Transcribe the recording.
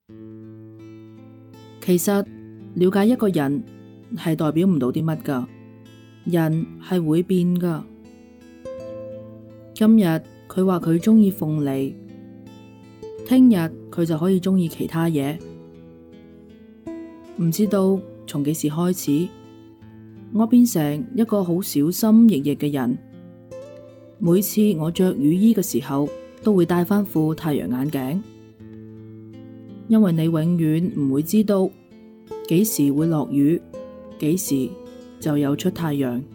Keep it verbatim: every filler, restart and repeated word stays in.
其實了解一個人係代表唔到啲乜㗎，人係會變㗎。今日佢話佢鍾意鳳梨，聽日佢就可以鍾意其他嘢。唔知道從幾時開始，我變成一個好小心翼翼嘅人。每次我着雨衣嘅時候，都會戴返副太陽眼鏡。因為你永遠唔會知道幾時會落雨，幾時就有出太陽。